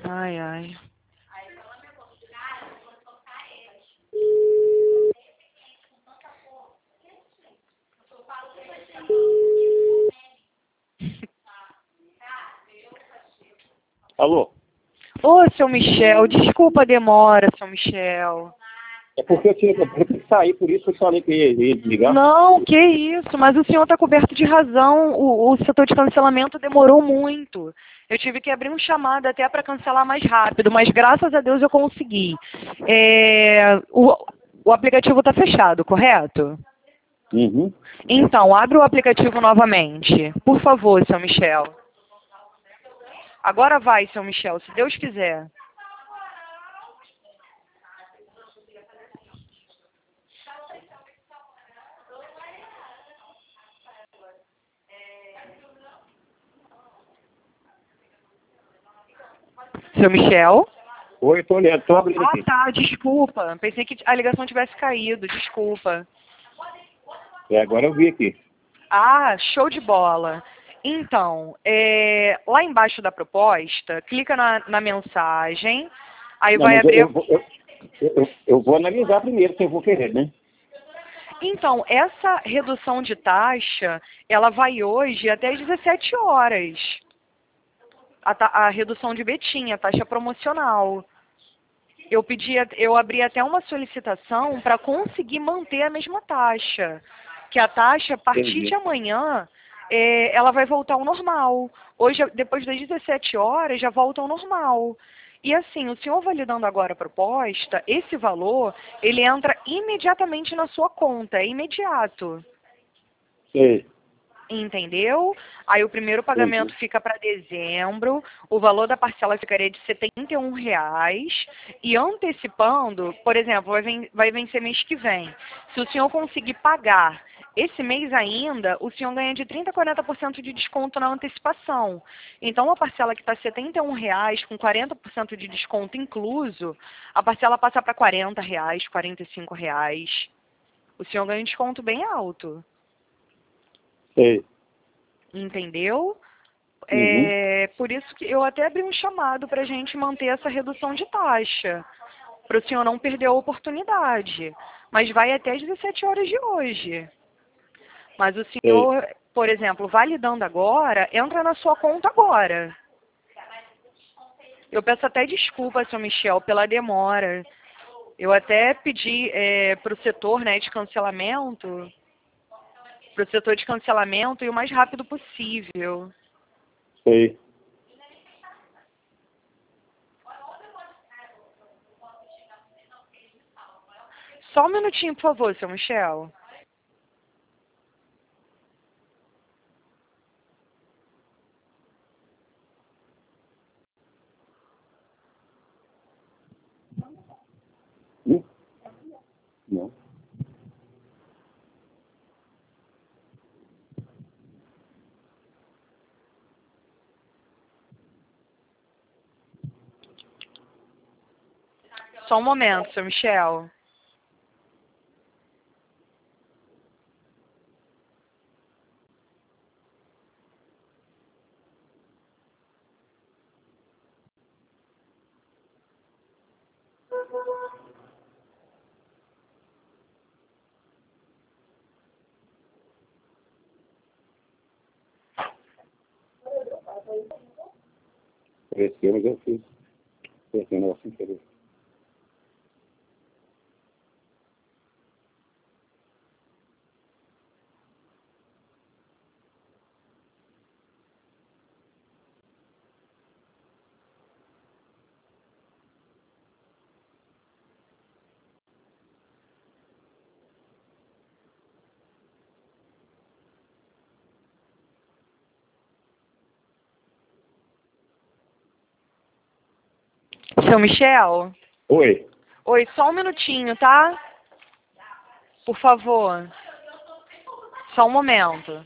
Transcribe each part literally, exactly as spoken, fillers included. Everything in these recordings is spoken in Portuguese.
Ai, ai. Alô? Ô, seu Michel, desculpa a demora, seu Michel. É porque eu tinha eu tinha que sair, por isso eu falei que ia, ia desligar. Não, que isso, mas o senhor está coberto de razão. O, o setor de cancelamento demorou muito. Eu tive que abrir um chamado até para cancelar mais rápido, mas graças a Deus eu consegui. É, o, o aplicativo está fechado, correto? Uhum. Então, abre o aplicativo novamente. Por favor, seu Michel. Agora vai, seu Michel, se Deus quiser. Seu Michel? Oi, tô olhando, tô abrindo Ah, aqui. tá, desculpa. Pensei que a ligação tivesse caído, desculpa. É, agora eu vi aqui. Ah, show de bola. Então, é, lá embaixo da proposta, clica na, na mensagem, aí Não, vai mas eu, abrir... eu, vou- eu, eu, eu vou analisar primeiro se eu vou querer, né? Então, essa redução de taxa, ela vai hoje até às dezessete horas. A, ta- a redução de Betinha, a taxa promocional. Eu pedi, eu abri até uma solicitação para conseguir manter a mesma taxa. Que a taxa, a partir de Entendi. amanhã, é, ela vai voltar ao normal. Hoje, depois das dezessete horas, já volta ao normal. E assim, o senhor validando agora a proposta, esse valor, ele entra imediatamente na sua conta, é imediato. Sei, Entendeu? Aí o primeiro pagamento entendi. fica para dezembro, o valor da parcela ficaria de setenta e um reais, e antecipando, por exemplo, vai, ven vai vencer mês que vem. Se o senhor conseguir pagar esse mês ainda, o senhor ganha de trinta a quarenta por cento de desconto na antecipação. Então, a parcela que está setenta e um reais, com quarenta por cento de desconto incluso, a parcela passa para quarenta reais, quarenta e cinco reais. O senhor ganha um desconto bem alto. Sei. Entendeu? Uhum. É, por isso que eu até abri um chamado para a gente manter essa redução de taxa, para o senhor não perder a oportunidade. Mas vai até às dezessete horas de hoje. Mas o Sei. senhor, por exemplo, validando agora, entra na sua conta agora. Eu peço até desculpa, seu Michel, pela demora. Eu até pedi é, para o setor, né, de cancelamento, para o setor de cancelamento e o mais rápido possível. Sei. Só um minutinho, por favor, seu Michel. Hum? Não. Só um momento, seu Michel. Esse ano eu já fiz. Esse ano eu assim querer. Seu Michel? Oi. Oi, só um minutinho, tá? Por favor. Só um momento.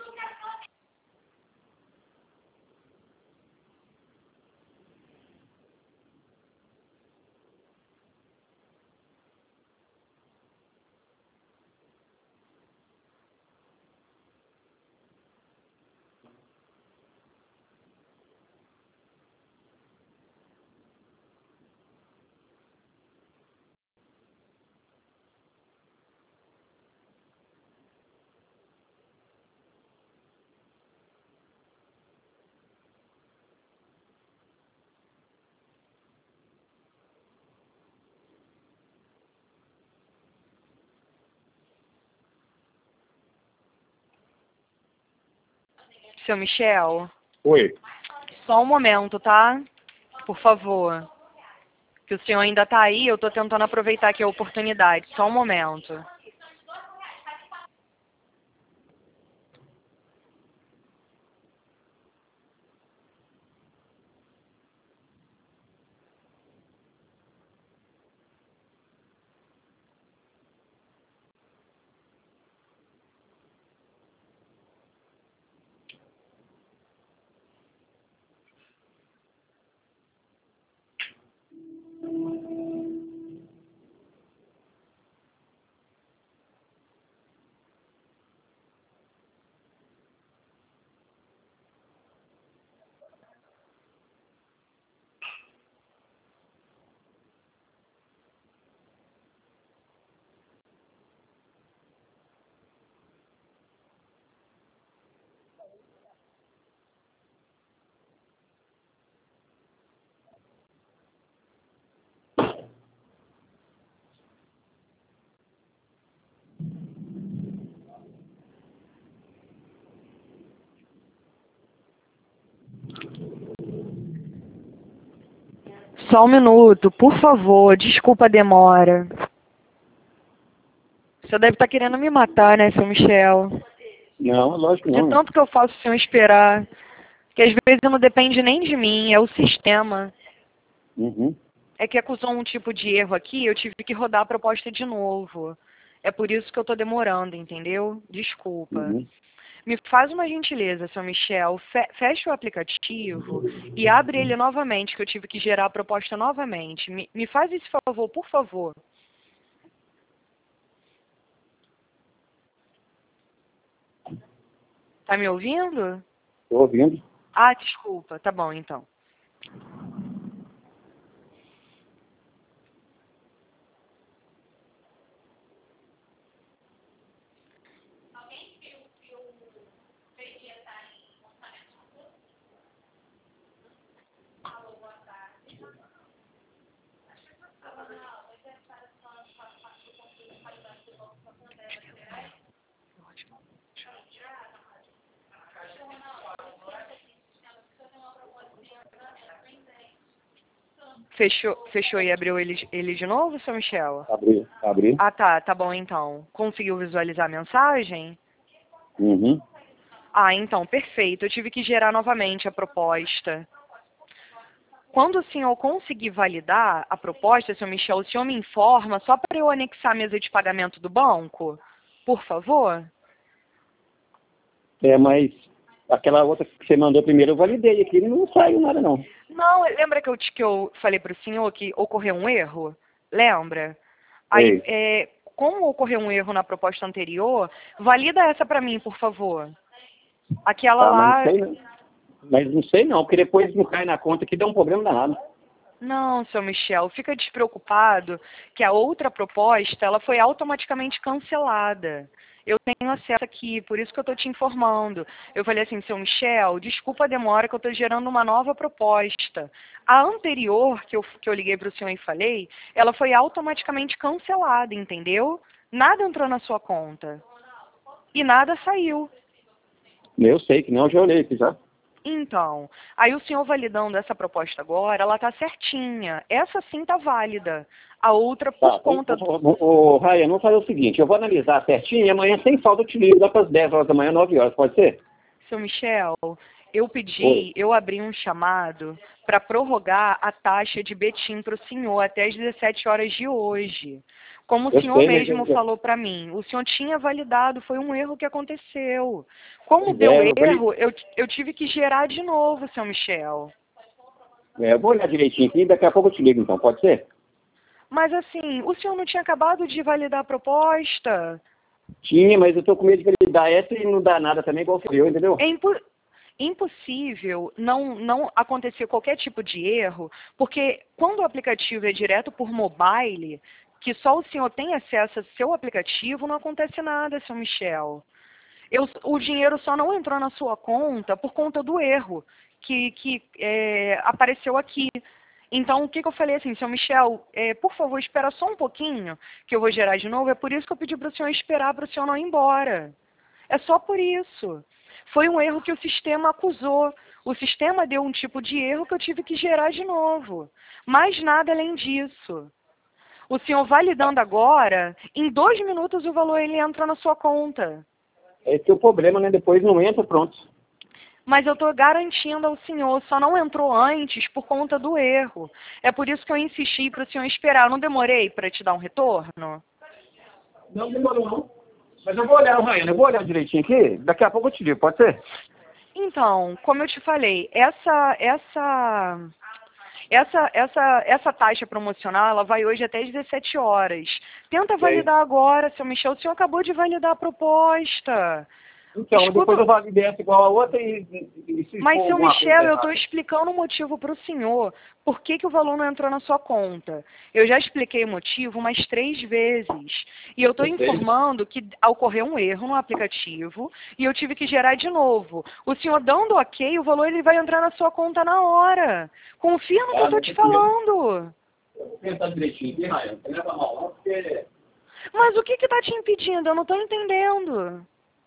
Seu Michel, Oi. só um momento, tá? Por favor. Que o senhor ainda tá aí, eu tô tentando aproveitar aqui a oportunidade. Só um momento. Só um minuto, por favor. Desculpa a demora. O senhor deve estar querendo me matar, né, seu Michel? Não, lógico De não. tanto que eu faço o senhor esperar. Que às vezes não depende nem de mim, é o sistema. Uhum. É que acusou um tipo de erro aqui, eu tive que rodar a proposta de novo. É por isso que eu tô demorando, entendeu? Desculpa. Uhum. Me faz uma gentileza, seu Michel. Fe fecha o aplicativo e abre ele novamente, que eu tive que gerar a proposta novamente. Me, me faz esse favor, por favor. Tá me ouvindo? Tô ouvindo. Ah, desculpa. Tá bom, então. Fechou, fechou e abriu ele, ele de novo, seu Michel? Abri. Abri. Ah, tá. Tá bom, então. Conseguiu visualizar a mensagem? Uhum. Ah, então, perfeito. Eu tive que gerar novamente a proposta. Quando o senhor conseguir validar a proposta, seu Michel, o senhor me informa só para eu anexar a mesa de pagamento do banco? Por favor? É, mas aquela outra que você mandou primeiro eu validei aqui, não saiu nada não. Não, lembra que eu, te- que eu falei para o senhor que ocorreu um erro? Lembra? Aí, Ei. é, como ocorreu um erro na proposta anterior, valida essa para mim, por favor. Aquela Tá, mas não lá. sei não. Mas não sei não, porque depois não cai na conta que dá um problema danado. Não, seu Michel, fica despreocupado que a outra proposta ela foi automaticamente cancelada. Eu tenho acesso aqui, por isso que eu estou te informando. Eu falei assim, seu Michel, desculpa a demora que eu estou gerando uma nova proposta. A anterior, que eu, que eu liguei para o senhor e falei, ela foi automaticamente cancelada, entendeu? Nada entrou na sua conta. E nada saiu. Eu sei que não, eu já olhei aqui já. Então, aí o senhor validando essa proposta agora, ela está certinha. Essa sim está válida. A outra, Tá, por conta do... ô, Ryan, vamos fazer o seguinte, eu vou analisar certinho e amanhã sem falta eu te ligo lá para as dez horas da manhã, nove horas, pode ser? Seu Michel, eu Oi. pedi, eu abri um chamado para prorrogar a taxa de betim para o senhor até as dezessete horas de hoje. Como o Eu senhor sei, mas mesmo eu, falou para mim, o senhor tinha validado, foi um erro que aconteceu. Como pois deu é, eu, vali- erro, eu, eu tive que gerar de novo, seu Michel. é, eu vou olhar direitinho aqui e daqui a pouco eu te ligo então, pode ser? Mas assim, o senhor não tinha acabado de validar a proposta? Tinha, mas eu tô com medo de validar essa e não dá nada também, igual foi eu, entendeu? É impo- impossível não, não acontecer qualquer tipo de erro, porque quando o aplicativo é direto por mobile, que só o senhor tem acesso ao seu aplicativo, não acontece nada, seu Michel. Eu- o dinheiro só não entrou na sua conta por conta do erro que, que é, apareceu aqui. Então, o que, que eu falei assim, seu Michel, é, por favor, espera só um pouquinho, que eu vou gerar de novo. É por isso que eu pedi para o senhor esperar para o senhor não ir embora. É só por isso. Foi um erro que o sistema acusou. O sistema deu um tipo de erro que eu tive que gerar de novo. Mais nada além disso. O senhor validando agora, em dois minutos o valor ele entra na sua conta. Esse é o problema, né? Depois não entra, pronto. Mas eu estou garantindo ao senhor, só não entrou antes por conta do erro. É por isso que eu insisti para o senhor esperar. Eu não demorei para te dar um retorno? Não demorou, não. Mas eu vou olhar, Raiane, eu vou olhar direitinho aqui. Daqui a pouco eu te digo, pode ser? Então, como eu te falei, essa, essa, essa, essa, essa taxa promocional, ela vai hoje até às dezessete horas. Tenta validar agora, seu Michel. O senhor acabou de validar a proposta. Então, Escuta, depois eu validei essa igual a outra e... e se mas, for seu alguma Michel, coisa eu estou errada. explicando o motivo para o senhor. Por que, que o valor não entrou na sua conta? Eu já expliquei o motivo umas três vezes. E eu estou informando que ocorreu um erro no aplicativo e eu tive que gerar de novo. O senhor dando ok, o valor ele vai entrar na sua conta na hora. Confia no que eu estou te falando. Eu vou pensar direitinho aqui, Raiane. Não leva mal, não, porque... Mas o que está te impedindo? Eu não estou entendendo.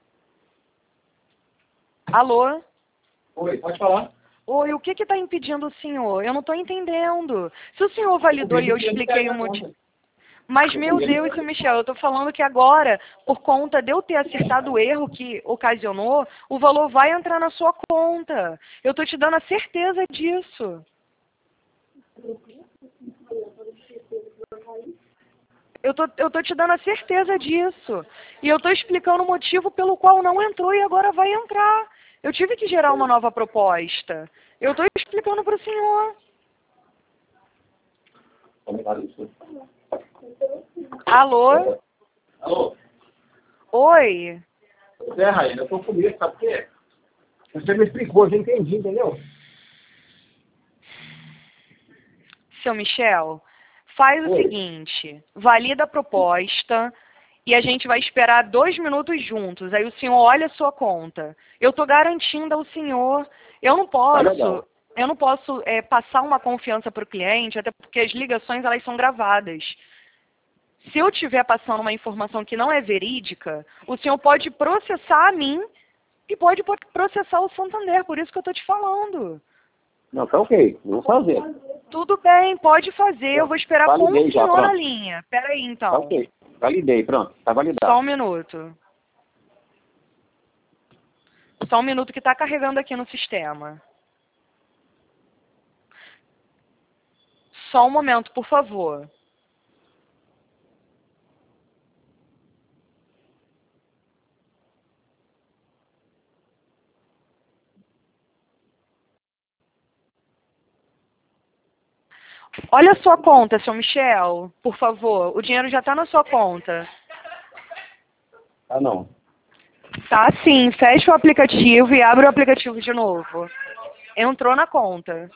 Alô? Oi, pode falar. Oi, o que está impedindo o senhor? Eu não estou entendendo. Se o senhor validou e eu expliquei o motivo... Mas, meu Deus, seu Michel, eu estou falando que agora, por conta de eu ter acertado o erro que ocasionou, o valor vai entrar na sua conta. Eu estou te dando a certeza disso. Eu tô, eu tô te dando a certeza disso. E eu estou explicando o motivo pelo qual não entrou e agora vai entrar. Eu tive que gerar uma nova proposta. Eu estou explicando para o senhor. Alô? Alô? Oi? É, Raína, eu tô com medo, sabe por quê? Você me explicou, eu já entendi, entendeu? Seu Michel, faz o Oi. seguinte, valida a proposta e a gente vai esperar dois minutos juntos. Aí o senhor olha a sua conta. Eu estou garantindo ao senhor, eu não Tá posso, legal. eu não posso é, passar uma confiança para o cliente, até porque as ligações elas são gravadas. Se eu estiver passando uma informação que não é verídica, o senhor pode processar a mim e pode processar o Santander, por isso que eu estou te falando. Não, tá ok, vou fazer. Tudo bem, pode fazer, eu vou esperar com Validei o já, senhor na pronto. linha. Espera aí, então. Tá ok, validei, pronto, tá Só validado. um minuto. Só um minuto que está carregando aqui no sistema. Só um momento, por favor. Olha a sua conta, seu Michel, por favor. O dinheiro já está na sua conta. Ah, não. Tá sim, fecha o aplicativo e abre o aplicativo de novo. Entrou na conta.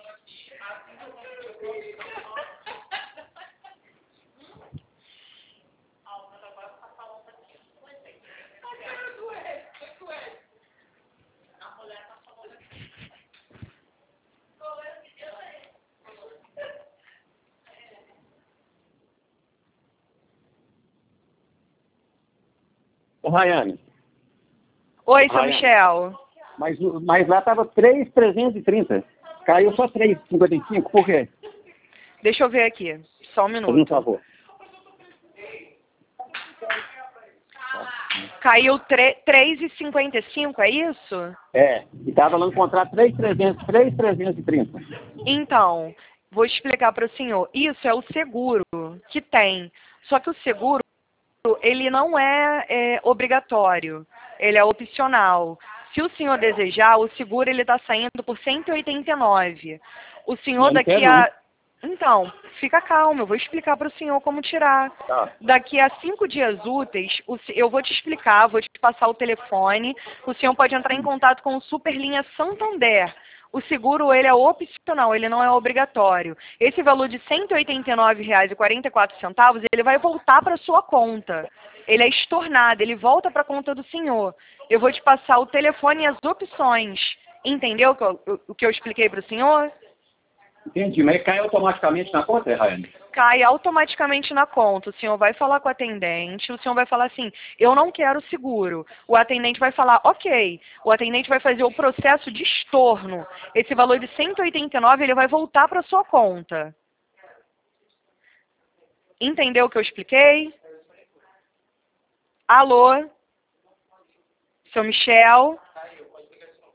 Ô, Rayane. Oi, seu Rayane. Michel. Mas, mas lá tava três mil trezentos e trinta. Caiu só três mil e cinquenta e cinco, por quê? Deixa eu ver aqui. Só um Por minuto. favor. Caiu três e cinquenta e cinco, é isso? É, e tava lá no contrato três mil e trezentos e trinta. Então, vou explicar para o senhor. Isso é o seguro que tem. Só que o seguro, ele não é, é obrigatório. Ele é opcional. Se o senhor desejar, o seguro ele está saindo por cento e oitenta e nove. O senhor Eu não daqui quero, a... Então, fica calmo, eu vou explicar para o senhor como tirar. Tá. Daqui a cinco dias úteis, o se- eu vou te explicar, vou te passar o telefone. O senhor pode entrar em contato com o Superlinha Santander. O seguro ele é opcional, ele não é obrigatório. Esse valor de cento e oitenta e nove reais e quarenta e quatro centavos, ele vai voltar para a sua conta. Ele é estornado, ele volta para a conta do senhor. Eu vou te passar o telefone e as opções. Entendeu o que eu, o que eu expliquei para o senhor? Entendi, mas cai automaticamente na conta, Rayane? cai automaticamente na conta. O senhor vai falar com o atendente, o senhor vai falar assim, eu não quero seguro. O atendente vai falar, ok. O atendente vai fazer o processo de estorno. Esse valor de cento e oitenta e nove, ele vai voltar para a sua conta. Entendeu o que eu expliquei? Alô? Seu Michel?